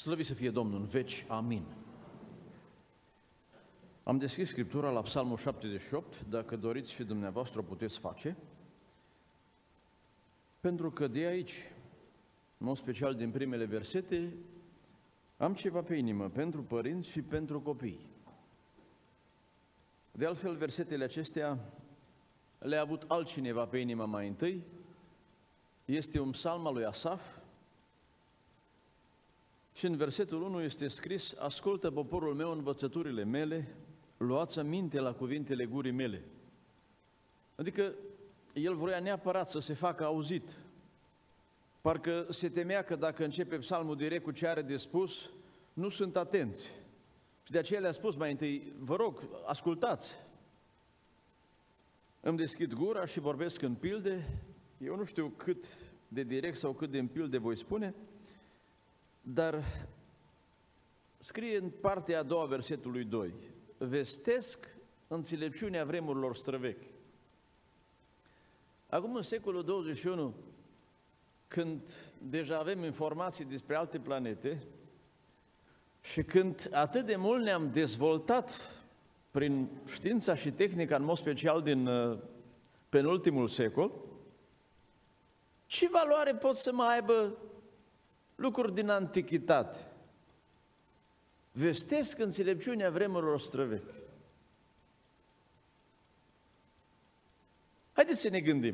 Slăvit să fie Domnul în veci, amin. Am deschis Scriptura la Psalmul 78, dacă doriți și dumneavoastră o puteți face, pentru că de aici, în mod special din primele versete, am ceva pe inimă pentru părinți și pentru copii. De altfel, versetele acestea le-a avut altcineva pe inimă mai întâi. Este un psalm al lui Asaf și în versetul 1 este scris: ascultă, poporul meu, învățăturile mele, luați aminte la cuvintele gurii mele. Adică el vroia neapărat să se facă auzit. Parcă se temea că dacă începe psalmul direct cu ce are de spus, nu sunt atenți. Și de aceea le-a spus mai întâi: vă rog, ascultați. Îmi deschid gura și vorbesc în pilde. Eu nu știu cât de direct sau cât de în pilde voi spune, dar scrie în partea a doua versetului 2: vestesc înțelepciunea vremurilor străvechi. Acum, în secolul 21, când deja avem informații despre alte planete și când atât de mult ne-am dezvoltat prin știința și tehnica, în mod special din penultimul secol, ce valoare pot să mai aibă lucruri din antichitate? Vestesc înțelepciunea vremurilor străvechi. Haideți să ne gândim.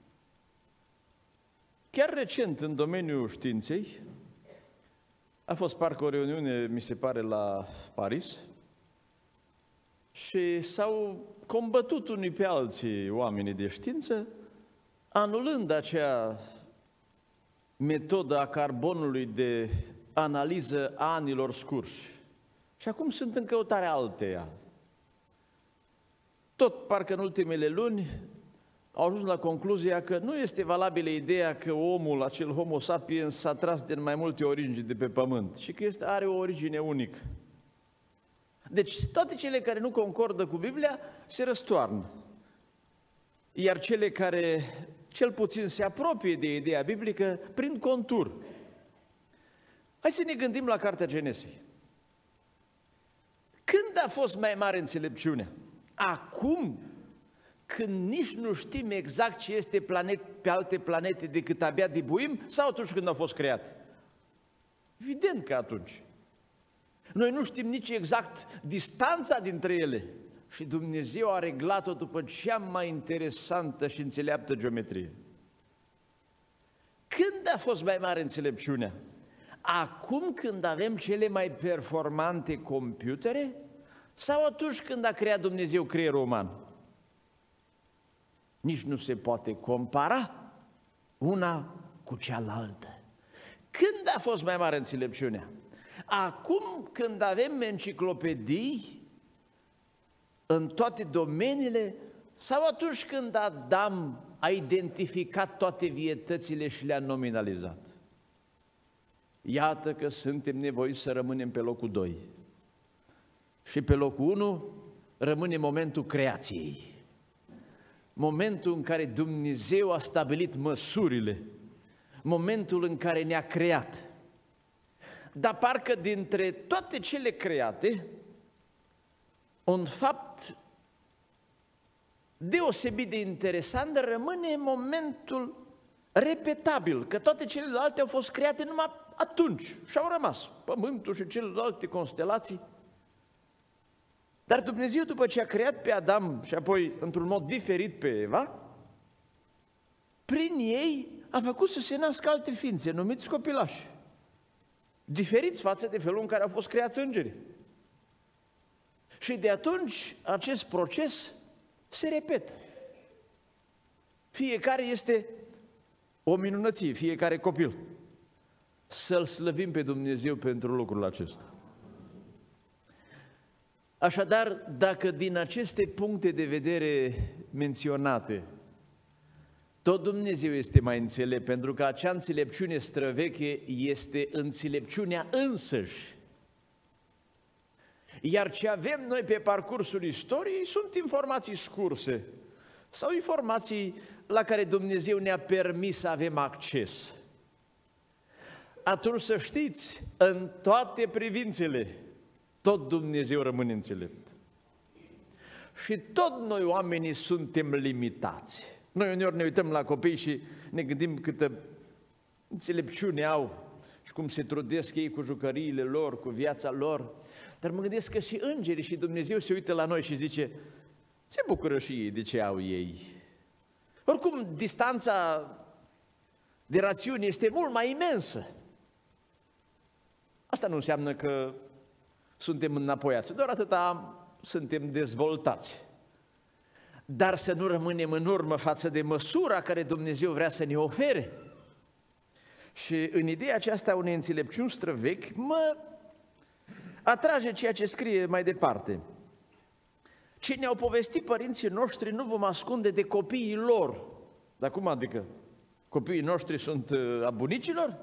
Chiar recent, în domeniul științei, a fost parcă o reuniune, mi se pare, la Paris, și s-au combătut unii pe alții oamenii de știință, anulând acea metodă a carbonului de analiză a anilor scurși. Și acum sunt în căutarea alteia. Tot parcă în ultimele luni au ajuns la concluzia că nu este valabilă ideea că omul, acel Homo sapiens, s-a tras din mai multe origini de pe pământ și că are o origine unică. Deci toate cele care nu concordă cu Biblia se răstoarnă. Iar cele care cel puțin se apropie de ideea biblică prin contur. Hai să ne gândim la Cartea Genesei. Când a fost mai mare înțelepciunea? Acum, când nici nu știm exact ce este pe alte planete decât abia dibuim, sau atunci când au fost create? Evident că atunci. Noi nu știm nici exact distanța dintre ele și Dumnezeu a reglat-o după cea mai interesantă și înțeleaptă geometrie. Când a fost mai mare înțelepciunea? Acum, când avem cele mai performante computere, sau atunci când a creat Dumnezeu creierul uman? Nici nu se poate compara una cu cealaltă. Când a fost mai mare înțelepciunea? Acum, când avem enciclopedii în toate domeniile, sau atunci când Adam a identificat toate vietățile și le-a nominalizat? Iată că suntem nevoiți să rămânem pe locul 2. Și pe locul 1 rămâne momentul creației. Momentul în care Dumnezeu a stabilit măsurile, momentul în care ne-a creat. Dar parcă dintre toate cele create, un fapt deosebit de interesant rămâne momentul repetabil, că toate celelalte au fost create numai atunci și au rămas Pământul și celelalte constelații. Dar Dumnezeu, după ce a creat pe Adam și apoi într-un mod diferit pe Eva, prin ei a făcut să se nască alte ființe, numiți copilași, diferiți față de felul în care au fost creați îngerii. Și de atunci acest proces se repetă. Fiecare este o minunăție, fiecare copil. Să-L slăvim pe Dumnezeu pentru lucrul acesta. Așadar, dacă din aceste puncte de vedere menționate, tot Dumnezeu este mai înțelept, pentru că acea înțelepciune străveche este înțelepciunea însăși. Iar ce avem noi pe parcursul istoriei sunt informații scurse sau informații la care Dumnezeu ne-a permis să avem acces. atunci să știți, în toate privințele, tot Dumnezeu rămâne înțelept. Și tot noi oamenii suntem limitați. Noi uneori ne uităm la copii și ne gândim câtă înțelepciune au și cum se trudesc ei cu jucăriile lor, cu viața lor. Dar mă gândesc că și îngerii și Dumnezeu se uită la noi și zice, se bucură și ei de ce au ei. Oricum, distanța de rațiune este mult mai imensă. Asta nu înseamnă că suntem înapoiați, doar atâta suntem dezvoltați. Dar să nu rămânem în urmă față de măsura care Dumnezeu vrea să ne ofere. Și în ideea aceasta unei înțelepciuni străvechi mă atrage ceea ce scrie mai departe. Ce ne-au povestit părinții noștri nu vom ascunde de copiii lor. Dar cum adică? Copiii noștri sunt a bunicilor?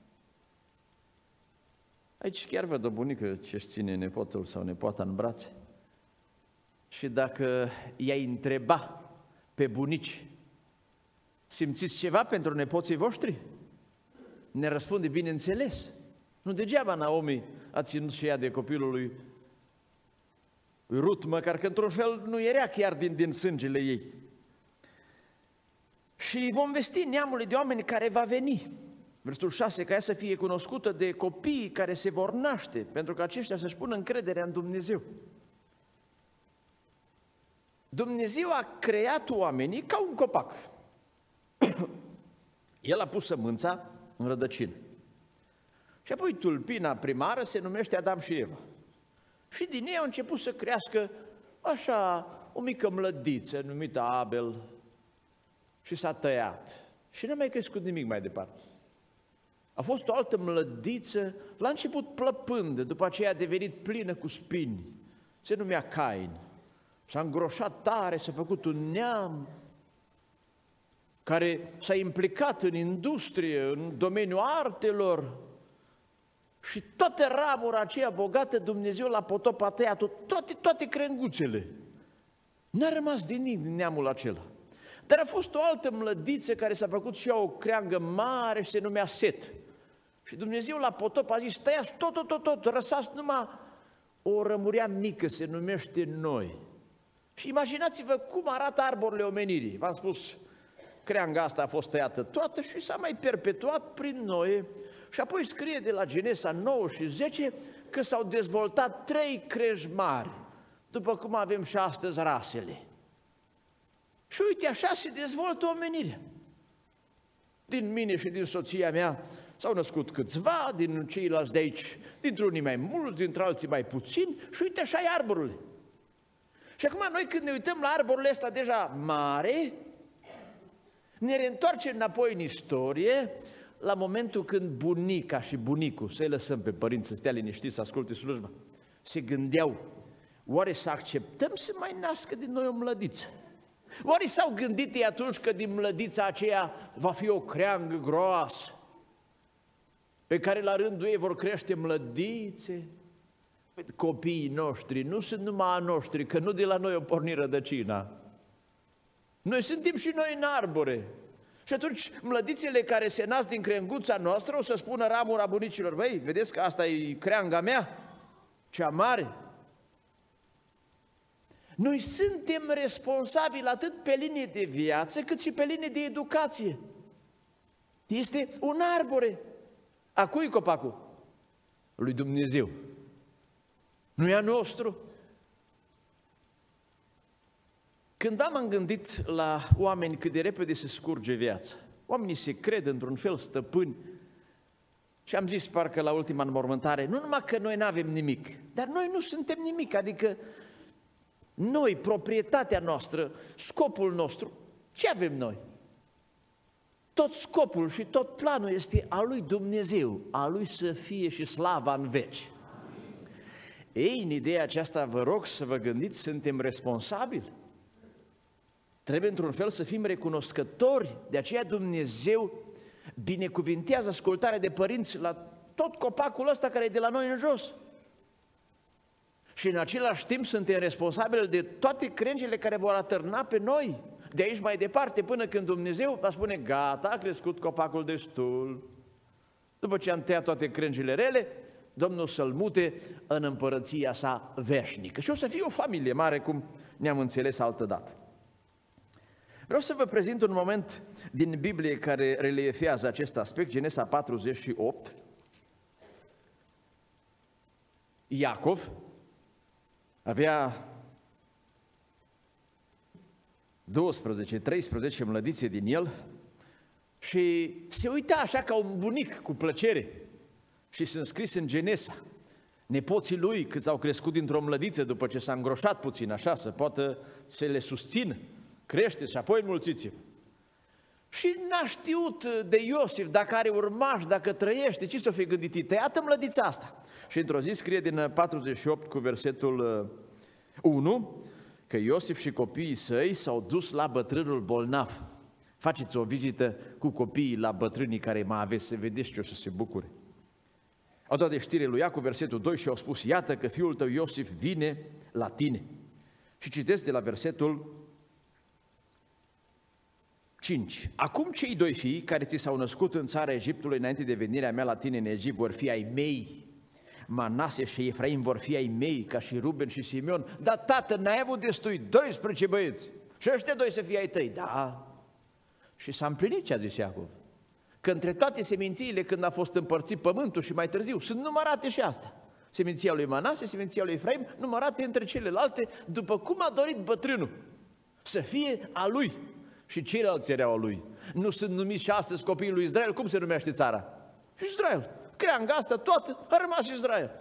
Aici chiar văd o bunică ce-și ține nepotul sau nepoata în brațe. Și dacă i-ai întreba pe bunici, simțiți ceva pentru nepoții voștri? Ne răspunde, bineînțeles. Nu degeaba Naomi a ținut și ea de copilul lui Rut, măcar că într-un fel nu era chiar din sângele ei. Și vom vesti neamului de oameni care va veni. Versetul 6, ca ea să fie cunoscută de copiii care se vor naște, pentru că aceștia să-și pună încrederea în Dumnezeu. Dumnezeu a creat oamenii ca un copac. El a pus sămânța în rădăcină. Și apoi tulpina primară se numește Adam și Eva. Și din ei au început să crească așa o mică mlădiță numită Abel și s-a tăiat. Și n-a mai crescut nimic mai departe. A fost o altă mlădiță, la început plăpândă, după aceea a devenit plină cu spini. Se numea Cain. S-a îngroșat tare, s-a făcut un neam care s-a implicat în industrie, în domeniul artelor. Și toată ramura aceea bogată, Dumnezeu la potop a tăiat toate crenguțele. N-a rămas din nimic din neamul acela. Dar a fost o altă mlădiță care s-a făcut și ea o creangă mare și se numea Set. Și Dumnezeu la potop a zis, tăiați tot, răsați numai o rămurea mică, se numește Noi. Și imaginați-vă cum arată arborile omenirii. V-am spus, creanga asta a fost tăiată toată și s-a mai perpetuat prin Noe. Și apoi scrie de la Genesa 9 și 10 că s-au dezvoltat 3 crești mari, după cum avem și astăzi rasele. Și uite, așa se dezvoltă omenirea. Din mine și din soția mea s-au născut câțiva, din ceilalți de aici, dintr-unii mai mulți, dintre alții mai puțini, și uite, așa e arborul. Și acum noi când ne uităm la arborul ăsta deja mare, ne reîntoarcem înapoi în istorie, la momentul când bunica și bunicul, să-i lăsăm pe părinți să stea liniștiți, să asculte slujba, se gândeau, oare să acceptăm să mai nască din noi o mlădiță? Oare s-au gândit ei atunci că din mlădița aceea va fi o creangă groasă, pe care la rândul ei vor crește mlădițe? Copiii noștri nu sunt numai a noștri, că nu de la noi o porni rădăcina. Noi suntem și noi în arbore. Și atunci mlădițele care se nasc din crenguța noastră o să spună ramura bunicilor, băi, vedeți că asta e creanga mea, cea mare. Noi suntem responsabili atât pe linie de viață, cât și pe linie de educație. Este un arbore. A cui copacul? Lui Dumnezeu. Nu e a nostru. Cândva m-am gândit la oameni cât de repede se scurge viața. Oamenii se cred într-un fel stăpâni. Și am zis parcă la ultima înmormântare, nu numai că noi nu avem nimic, dar noi nu suntem nimic, adică noi, proprietatea noastră, scopul nostru, ce avem noi? Tot scopul și tot planul este al lui Dumnezeu, a lui să fie și slava în veci. Ei, în ideea aceasta vă rog să vă gândiți, suntem responsabili. Trebuie într-un fel să fim recunoscători, de aceea Dumnezeu binecuvintează ascultarea de părinți la tot copacul ăsta care e de la noi în jos. Și în același timp suntem responsabili de toate crengile care vor atârna pe noi, de aici mai departe, până când Dumnezeu va spune, gata, a crescut copacul destul, După ce am tăiat toate crengile rele, Domnul să-l mute în împărăția sa veșnică. Și o să fie o familie mare, cum ne-am înțeles altă dată. Vreau să vă prezint un moment din Biblie care reliefează acest aspect, Genesa 48. Iacov avea 12-13 mlădițe din el și se uita așa ca un bunic cu plăcere și sunt scris în Genesa. Nepoții lui, câți au crescut dintr-o mlădiță după ce s-a îngroșat puțin așa, să poată să le susțină, crește și apoi înmulțiți-vă. Și n-a știut de Iosif dacă are urmași, dacă trăiește, ce s-o fi gândit? Tăiată mlădița asta. Și într-o zi scrie din 48 cu versetul 1 că Iosif și copiii săi s-au dus la bătrânul bolnav. Faceți o vizită cu copiii la bătrânii care mai aveți să vedeți ce o să se bucure. Au dat de știre lui Iacov, versetul 2, și au spus: iată că fiul tău Iosif vine la tine. Și citesc de la versetul 5. Acum cei doi fii care ți s-au născut în țara Egiptului înainte de venirea mea la tine în Egipt vor fi ai mei. Manase și Efraim vor fi ai mei, ca și Ruben și Simeon. Dar tată, n-ai avut destui 12 băieți și ăștia doi să fie ai tăi. Da. Și s-a împlinit ce a zis Iacov, că între toate semințiile când a fost împărțit pământul și mai târziu sunt numărate și astea. Seminția lui Manase, seminția lui Efraim, numărate între celelalte, după cum a dorit bătrânul să fie a lui. Și ceilalți erau a lui. Nu sunt numiți și astăzi copiii lui Israel, cum se numește țara? Israel. Creanga asta toată, a rămas Israel.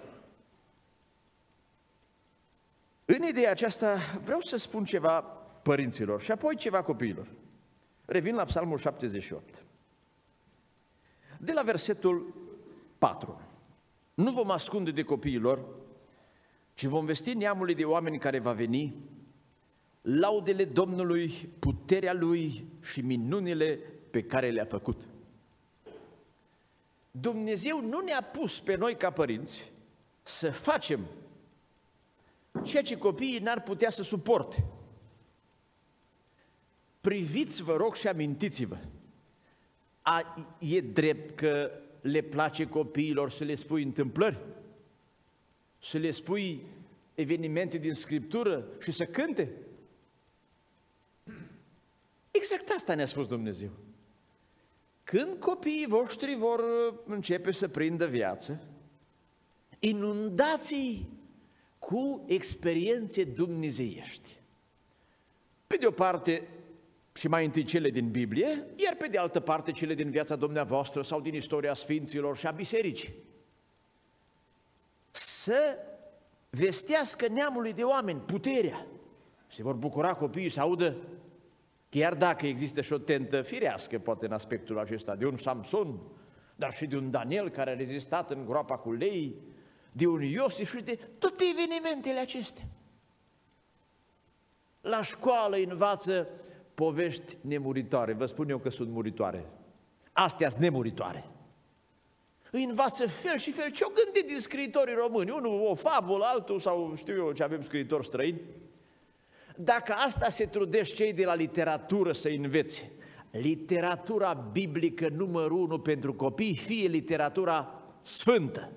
În ideea aceasta vreau să spun ceva părinților și apoi ceva copiilor. Revin la Psalmul 78. De la versetul 4. Nu vom ascunde de copiilor, ci vom vesti neamului de oameni care va veni, laudele Domnului, puterea Lui și minunile pe care le-a făcut. Dumnezeu nu ne-a pus pe noi ca părinți să facem ceea ce copiii n-ar putea să suporte. Priviți, vă rog, și amintiți-vă. E drept că le place copiilor să le spui întâmplări, să le spui evenimente din Scriptură și să cânte? Exact asta ne-a spus Dumnezeu. Când copiii voștri vor începe să prindă viață, inundați-i cu experiențe dumnezeiești. Pe de o parte, și mai întâi cele din Biblie, iar pe de altă parte cele din viața dumneavoastră sau din istoria Sfinților și a Bisericii. Să vestească neamului de oameni puterea. Se vor bucura copiii să audă, chiar dacă există și o tentă firească, poate în aspectul acesta, de un Samson, dar și de un Daniel care a rezistat în groapa cu lei, de un Iosif și de toate evenimentele acestea. La școală învață povești nemuritoare, vă spun eu că sunt muritoare. Astea sunt nemuritoare. Îi învață fel și fel. Ce-au gândit din scriitorii români? Unul o fabulă, altul sau știu eu ce avem scriitori străini. Dacă asta se trudește cei de la literatură să învețe, literatura biblică numărul 1 pentru copii, fie literatura sfântă.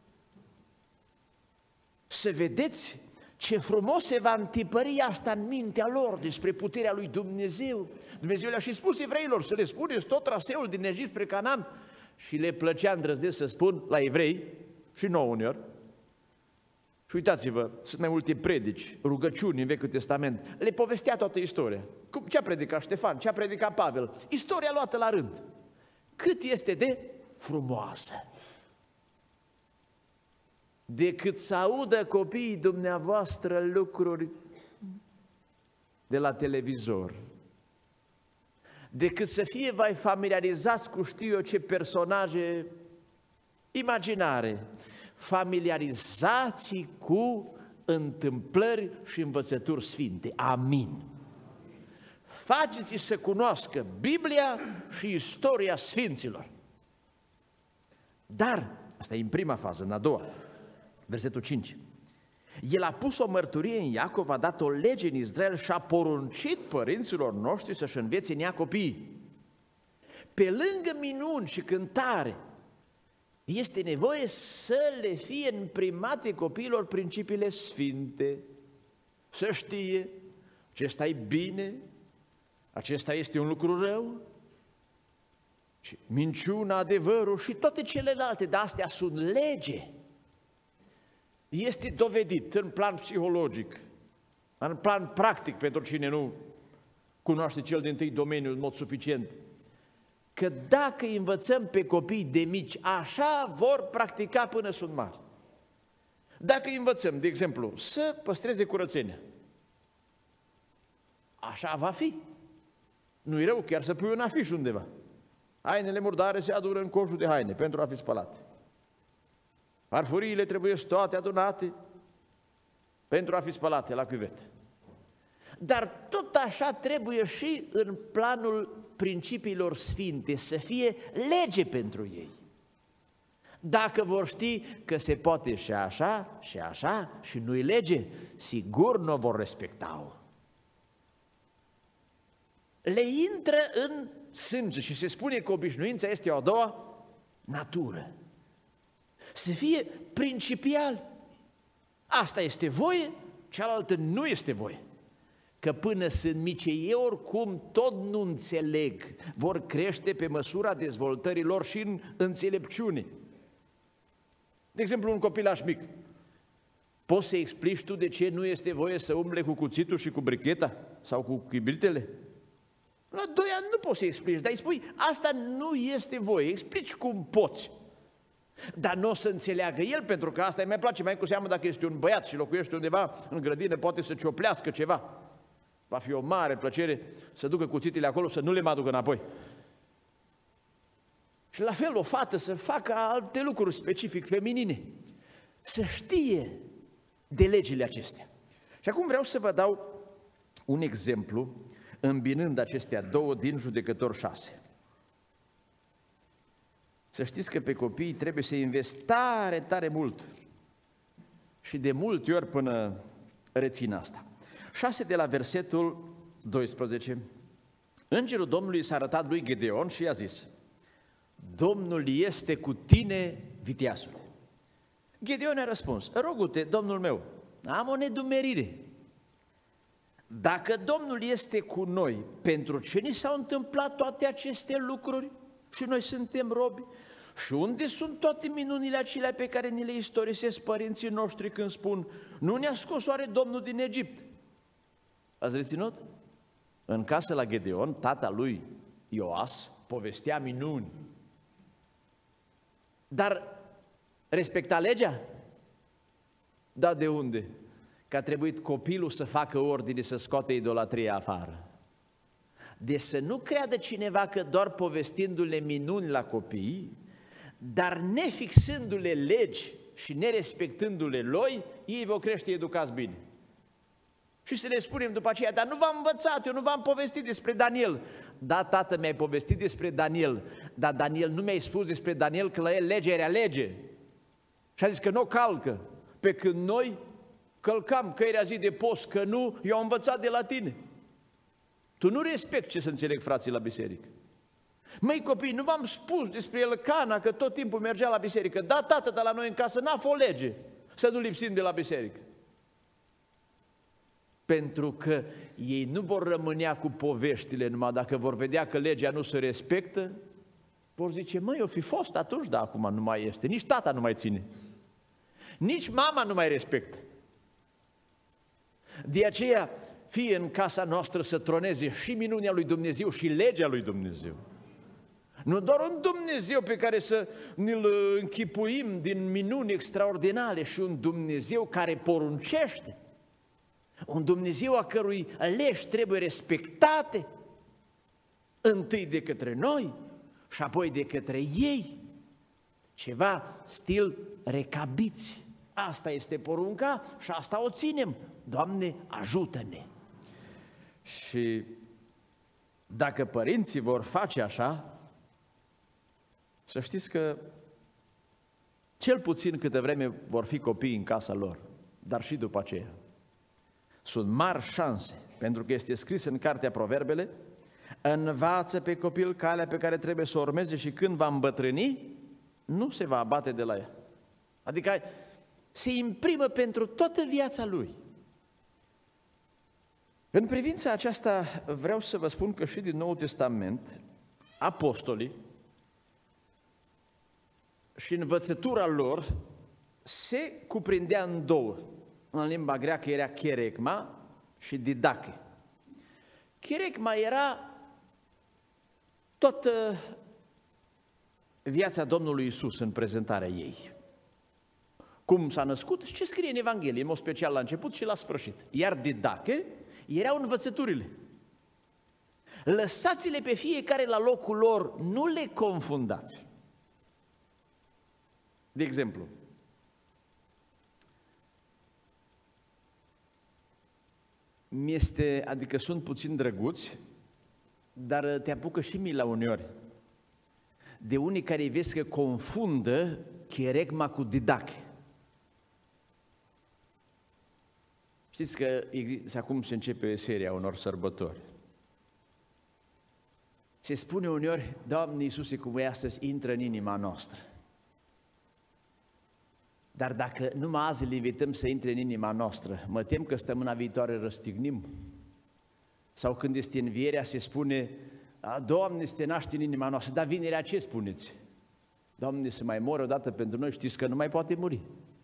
Să vedeți ce frumos se va întipări asta în mintea lor despre puterea lui Dumnezeu. Dumnezeu le-a și spus evreilor să le spuneți tot traseul din Egipt spre Canaan. Și le plăcea îndrăznesc să spun la evrei, și nouă uneori. Și uitați-vă, sunt mai multe predici, rugăciuni în Vechiul Testament. Le povestea toată istoria. Ce a predicat Ștefan, ce a predicat Pavel. Istoria luată la rând. Cât este de frumoasă. Decât să audă copiii dumneavoastră lucruri de la televizor, decât să fie mai familiarizați cu știu eu ce personaje imaginare, familiarizați cu întâmplări și învățături sfinte. Amin. Faceți-i să cunoască Biblia și istoria Sfinților. Dar, asta e în prima fază, în a doua, versetul 5. El a pus o mărturie în Iacov, a dat o lege în Israel și a poruncit părinților noștri să-și învețe în ea copiii. Pe lângă minuni și cântare, Este nevoie să le fie imprimate copiilor principiile sfinte, să știe acesta e bine, acesta este un lucru rău, și minciuna, adevărul și toate celelalte, dar astea sunt lege. Este dovedit în plan psihologic, în plan practic pentru cine nu cunoaște cel dintâi domeniu în mod suficient, că dacă îi învățăm pe copii de mici, așa vor practica până sunt mari. Dacă îi învățăm, de exemplu, să păstreze curățenia, așa va fi. Nu-i rău chiar să pui un afiș undeva. Hainele murdare se adună în coșul de haine pentru a fi spălate. Farfuriile trebuie toate adunate pentru a fi spălate la cuvete. Dar tot așa trebuie și în planul principiilor sfinte să fie lege pentru ei. Dacă vor ști că se poate și așa și așa și nu-i lege, sigur nu o vor respecta-o. Le intră în sânge și se spune că obișnuința este o a doua natură. Să fie principial. Asta este voie, cealaltă nu este voie. Că până sunt mici, ei oricum tot nu înțeleg, vor crește pe măsura dezvoltării lor și în înțelepciune. De exemplu, un copilaș mic, poți să explici tu de ce nu este voie să umble cu cuțitul și cu bricheta sau cu chibritele? La 2 ani nu poți să explici, dar îi spui, asta nu este voie, explici cum poți. Dar nu o să înțeleagă el, pentru că asta îi mai place, mai cu seamă dacă este un băiat și locuiește undeva în grădină, poate să cioplească ceva. Va fi o mare plăcere să ducă cuțitele acolo, să nu le mai aducă înapoi. Și la fel o fată să facă alte lucruri specific feminine, să știe de legile acestea. Și acum vreau să vă dau un exemplu, îmbinând acestea două din Judecători 6. Să știți că pe copii trebuie să investi tare, tare mult și de multe ori până rețin asta. 6 de la versetul 12. Îngerul Domnului s-a arătat lui Gedeon și i-a zis: Domnul este cu tine, viteazule. Gedeon a răspuns: rogu-te, Domnul meu, am o nedumerire. Dacă Domnul este cu noi, pentru ce ni s-au întâmplat toate aceste lucruri și noi suntem robi? Și unde sunt toate minunile acelea pe care ni le istorisesc părinții noștri când spun: nu ne-a scos oare Domnul din Egipt? Ați reținut? În casă la Gedeon, tata lui Ioas povestea minuni. Dar respecta legea? Da, de unde? Că a trebuit copilul să facă ordine să scoate idolatria afară. Deci să nu creadă cineva că doar povestindu-le minuni la copii, dar nefixându-le legi și nerespectându-le loi, ei vor crește educați bine. Și să le spunem după aceea: dar nu v-am învățat, eu nu v-am povestit despre Daniel. Da, tată, mi-ai povestit despre Daniel, dar Daniel nu mi-ai spus despre Daniel că la el legea era lege. Și a zis că nu o calcă, pe când noi călcam că era zi de post, că nu, eu am învățat de la tine. Tu nu respecti ce să înțeleg frații la biserică. Măi copii, nu v-am spus despre Elcana că tot timpul mergea la biserică. Da, tată, dar la noi în casă n-a fost lege să nu lipsim de la biserică. Pentru că ei nu vor rămânea cu poveștile numai dacă vor vedea că legea nu se respectă, vor zice: măi, o fi fost atunci, dar acum nu mai este. Nici tata nu mai ține. Nici mama nu mai respectă. De aceea, fie în casa noastră să troneze și minunea lui Dumnezeu și legea lui Dumnezeu. Nu doar un Dumnezeu pe care să ne-l închipuim din minuni extraordinare, și un Dumnezeu care poruncește. Un Dumnezeu a cărui legi trebuie respectate, întâi de către noi și apoi de către ei. Ceva stil recabiți. Asta este porunca și asta o ținem. Doamne, ajută-ne! Și dacă părinții vor face așa, să știți că cel puțin câtă vreme vor fi copii în casa lor, dar și după aceea. Sunt mari șanse, pentru că este scris în Cartea Proverbele: învață pe copil calea pe care trebuie să o urmeze și când va îmbătrâni, nu se va abate de la ea. Adică se imprimă pentru toată viața lui. În privința aceasta vreau să vă spun că și din Noul Testament, apostolii și învățătura lor se cuprindea în două. În limba greacă era cherigma și didache. Cherigma era toată viața Domnului Iisus în prezentarea ei. Cum s-a născut și ce scrie în Evanghelie, în mod special la început și la sfârșit. Iar didache erau învățăturile. Lăsați-le pe fiecare la locul lor, nu le confundați. De exemplu, adică sunt puțin drăguți, dar te apucă și mila uneori. De unii care vezi că confundă cherigma cu didache. Știți că acum se începe seria unor sărbători. Se spune uneori, Doamne Iisuse, cum e astăzi, intră în inima noastră. Dar dacă numai azi îl invităm să intre în inima noastră, mă tem că săptămâna viitoare răstignim. Sau când este învierea, se spune, Doamne, să te naști în inima noastră. Dar vinerea ce spuneți? Doamne, să mai mori odată pentru noi, știți că nu mai poate muri.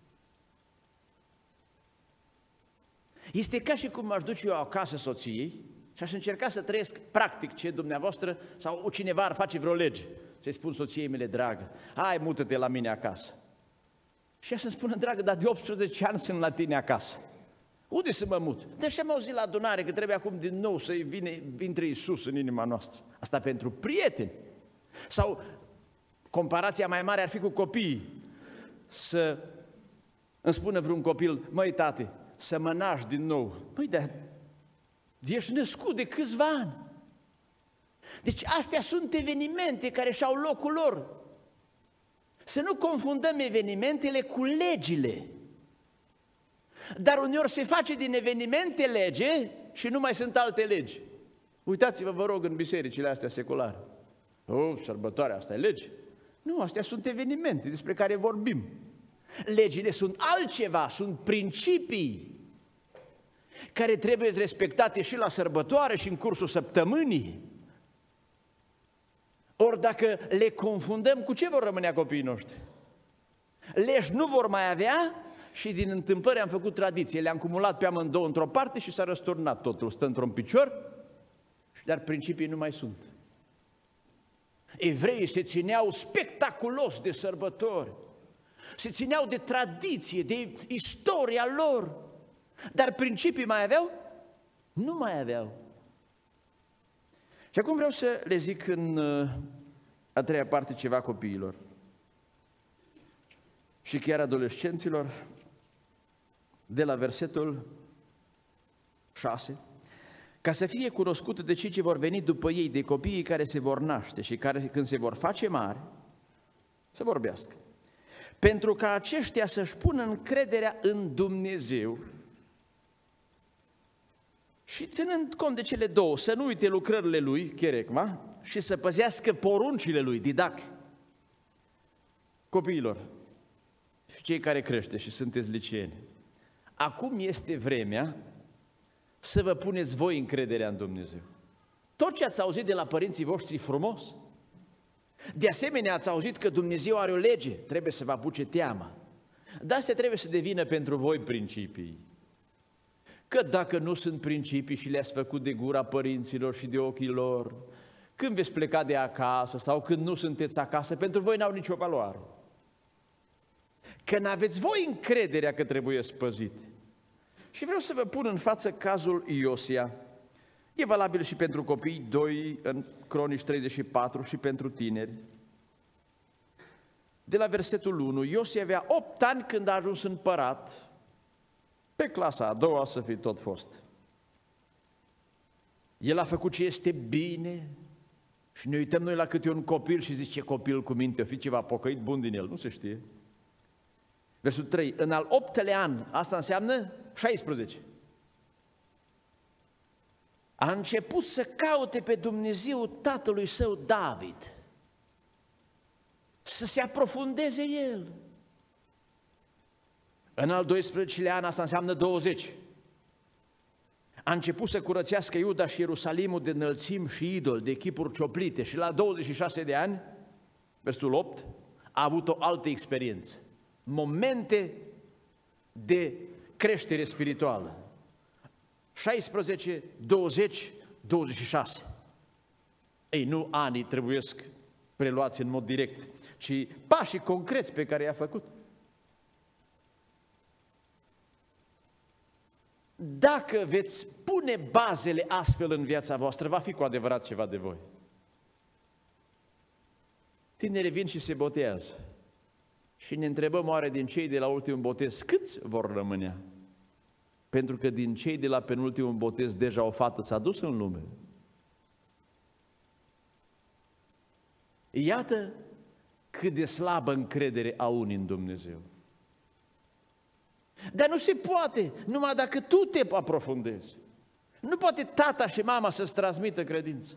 Este ca și cum aș duce eu acasă soției și aș încerca să trăiesc practic ce dumneavoastră sau cineva ar face vreo lege. Să-i spun soției mele, dragă, hai, mută-te la mine acasă. Și ea să-mi spună, dragă, dar de 18 ani sunt la tine acasă. Unde să mă mut? Deși am auzit la adunare că trebuie acum din nou să intre Iisus în inima noastră. Asta pentru prieteni. Sau comparația mai mare ar fi cu copiii. Să îmi spună vreun copil, măi tate, să mă naști din nou. Păi, dar ești născut de câțiva ani. Deci astea sunt evenimente care și-au locul lor. Să nu confundăm evenimentele cu legile. Dar uneori se face din evenimente lege și nu mai sunt alte legi. Uitați-vă, vă rog, în bisericile astea seculare. Sărbătoarea asta e lege. Nu, astea sunt evenimente despre care vorbim. Legile sunt altceva, sunt principii care trebuie respectate și la sărbătoare și în cursul săptămânii. Ori dacă le confundăm, cu ce vor rămâne copiii noștri? Legi nu vor mai avea și din întâmplări am făcut tradiție. Le-am cumulat pe amândouă într-o parte și s-a răsturnat totul. Stă într-un picior, dar principii nu mai sunt. Evreii se țineau spectaculos de sărbători, se țineau de tradiție, de istoria lor, dar principii mai aveau? Nu mai aveau. Și acum vreau să le zic în a treia parte ceva copiilor și chiar adolescenților, de la versetul 6, ca să fie cunoscut de cei ce vor veni după ei, de copiii care se vor naște și care când se vor face mari, să vorbească. Pentru ca aceștia să-și pună încrederea în Dumnezeu și ținând cont de cele două, să nu uite lucrările lui, cherigma, și să păzească poruncile lui, didac. Copiilor, și cei care crește și sunteți liceeni, acum este vremea să vă puneți voi încrederea în Dumnezeu. Tot ce ați auzit de la părinții voștri frumos, de asemenea ați auzit că Dumnezeu are o lege, trebuie să vă apuce teama. Dar astea trebuie să devină pentru voi principii. Că dacă nu sunt principii și le-ați făcut de gura părinților și de ochii lor, când veți pleca de acasă sau când nu sunteți acasă, pentru voi n-au nicio valoare. Că n-aveți voi încrederea că trebuie spăzite. Și vreau să vă pun în față cazul Iosia. E valabil și pentru copii, 2 în Cronici 34 și pentru tineri. De la versetul 1, Iosia avea 8 ani când a ajuns împărat, pe clasa a doua să fi tot fost. El a făcut ce este bine și ne uităm noi la câte un copil și zice, ce copil cu minte, o fi ceva pocăit bun din el, nu se știe. Versetul 3, în al 8-lea an, asta înseamnă 16. A început să caute pe Dumnezeu tatălui său David. să se aprofundeze el. În al 12-lea an, asta înseamnă 20, a început să curățească Iuda și Ierusalimul de înălțimi și idoli, de chipuri cioplite, și la 26 de ani, versetul 8, a avut o altă experiență. Momente de creștere spirituală. 16, 20, 26. Ei, nu anii trebuiesc preluați în mod direct, ci pașii concreți pe care i-a făcut. Dacă veți pune bazele astfel în viața voastră, va fi cu adevărat ceva de voi. Tinerii vin și se botează. Și ne întrebăm, oare din cei de la ultimul botez, câți vor rămâne? Pentru că din cei de la penultimul botez deja o fată s-a dus în lume. Iată cât de slabă încredere au unii în Dumnezeu. Dar nu se poate, numai dacă tu te aprofundezi. Nu poate tata și mama să-ți transmită credință.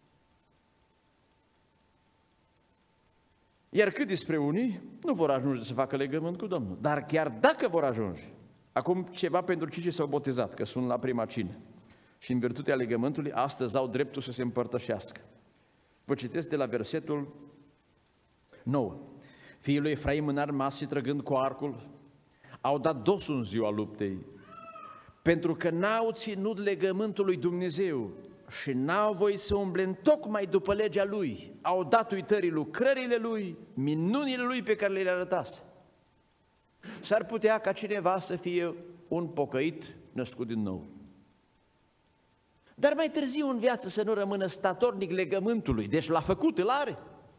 Iar cât despre unii, nu vor ajunge să facă legământ cu Domnul. Dar chiar dacă vor ajunge, acum ceva pentru cei ce s-au botezat, că sunt la prima cină, și în virtutea legământului, astăzi au dreptul să se împărtășească. Vă citesc de la versetul 9. Fiii lui Efraim înarmați și trăgând cu arcul, au dat dosul în ziua luptei, pentru că n-au ținut legământul lui Dumnezeu și n-au voit să umble tocmai după legea lui. Au dat uitării lucrările lui, minunile lui pe care le arătase. S-ar putea ca cineva să fie un pocăit născut din nou. Dar mai târziu în viață să nu rămână statornic legământului, deci l-a făcut, îl are.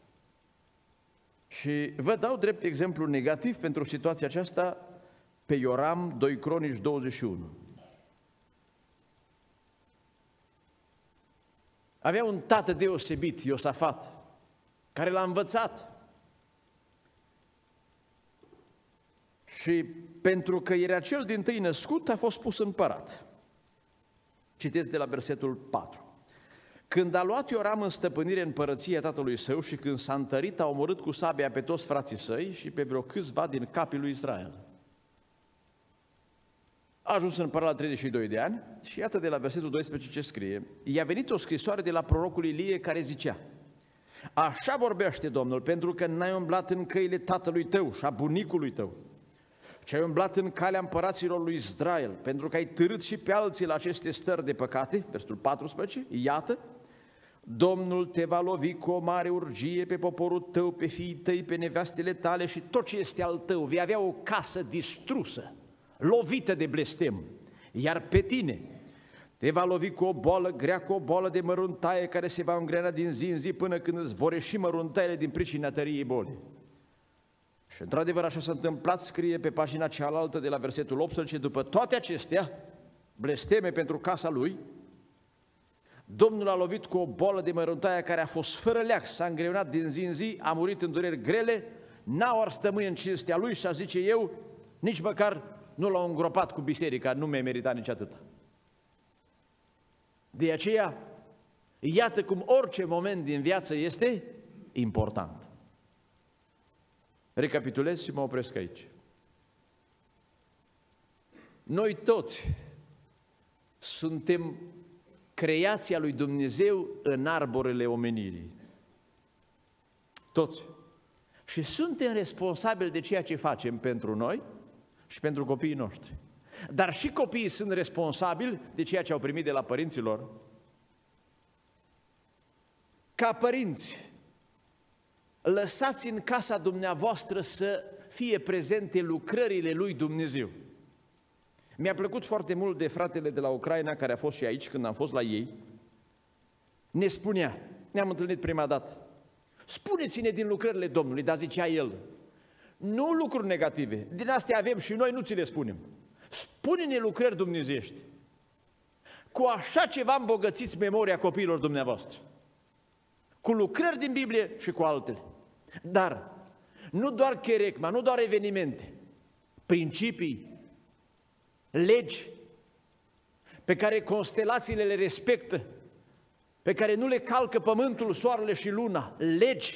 Și vă dau drept exemplu negativ pentru situația aceasta pe Ioram, 2 Cronici 21. Avea un tată deosebit, Iosafat, care l-a învățat. Și pentru că era cel dintâi născut, a fost pus împărat. Citesc de la versetul 4. Când a luat Ioram în stăpânire împărăția tatălui său și când s-a întărit, a omorât cu sabia pe toți frații săi și pe vreo câțiva din capii lui Israel. A ajuns împărat la 32 de ani și iată de la versetul 12 ce scrie. I-a venit o scrisoare de la prorocul Ilie care zicea: așa vorbește Domnul, pentru că n-ai umblat în căile tatălui tău și a bunicului tău, ci ai umblat în calea împăraților lui Israel, pentru că ai târât și pe alții la aceste stări de păcate, versetul 14, iată, Domnul te va lovi cu o mare urgie pe poporul tău, pe fiii tăi, pe nevestele tale și tot ce este al tău. Vei avea o casă distrusă, lovită de blestem, iar pe tine te va lovi cu o boală grea, cu o boală de măruntaie care se va îngrena din zi în zi până când îți vor ieși măruntaiele din pricina tăriei bolii. Și într-adevăr așa s-a întâmplat, scrie pe pagina cealaltă de la versetul 18, după toate acestea, blesteme pentru casa lui, Domnul a lovit cu o boală de măruntaie care a fost fără leac, s-a îngreunat din zi în zi, a murit în dureri grele, n-au ars tămâie în cinstea lui și a zice eu, nici măcar nu l-au îngropat cu biserica, nu mi-a meritat nici atâta. De aceea, iată cum orice moment din viață este important. Recapitulez și mă opresc aici. Noi toți suntem creația lui Dumnezeu în arborele omenirii. Toți. Și suntem responsabili de ceea ce facem pentru noi și pentru copiii noștri. Dar și copiii sunt responsabili de ceea ce au primit de la părinții lor. Ca părinți, lăsați în casa dumneavoastră să fie prezente lucrările lui Dumnezeu. Mi-a plăcut foarte mult de fratele de la Ucraina, care a fost și aici când am fost la ei. Ne spunea, ne-am întâlnit prima dată, spuneți-ne din lucrările Domnului, dar zicea el, nu lucruri negative, din astea avem și noi, nu ți le spunem. Spune-ne lucrări dumnezeiești. Cu așa ceva îmbogățiți memoria copiilor dumneavoastră. Cu lucrări din Biblie și cu altele. Dar nu doar cherecma, nu doar evenimente, principii, legi pe care constelațiile le respectă, pe care nu le calcă pământul, soarele și luna, legi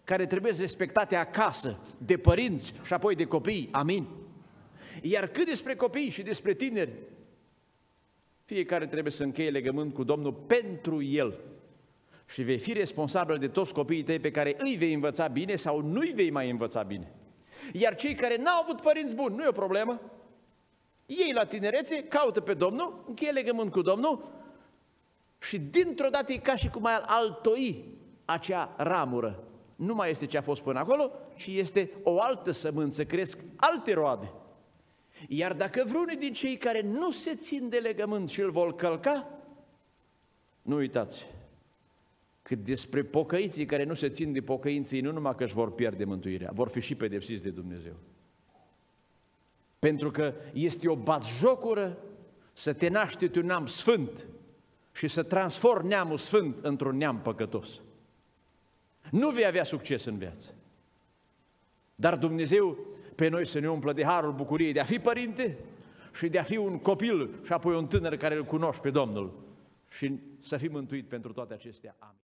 care trebuie respectate acasă, de părinți și apoi de copii. Amin. Iar cât despre copii și despre tineri, fiecare trebuie să încheie legământ cu Domnul pentru el. Și vei fi responsabil de toți copiii tăi pe care îi vei învăța bine sau nu îi vei mai învăța bine. Iar cei care n-au avut părinți buni, nu e o problemă. Ei la tinerețe caută pe Domnul, încheie legământ cu Domnul și dintr-o dată e ca și cum ai altoi acea ramură. Nu mai este ce a fost până acolo, ci este o altă sămânță, cresc alte roade. Iar dacă vreunii din cei care nu se țin de legământ și îl vor călca, nu uitați, cât despre pocăiții care nu se țin de pocăinții, nu numai că își vor pierde mântuirea, vor fi și pedepsiți de Dumnezeu. Pentru că este o batjocură să te naști un neam sfânt și să transformi neamul sfânt într-un neam păcătos. Nu vei avea succes în viață. Dar Dumnezeu pe noi să ne umplă de harul bucuriei de a fi părinte și de a fi un copil și apoi un tânăr care îl cunoști pe Domnul și să fim mântuit pentru toate acestea. Amin.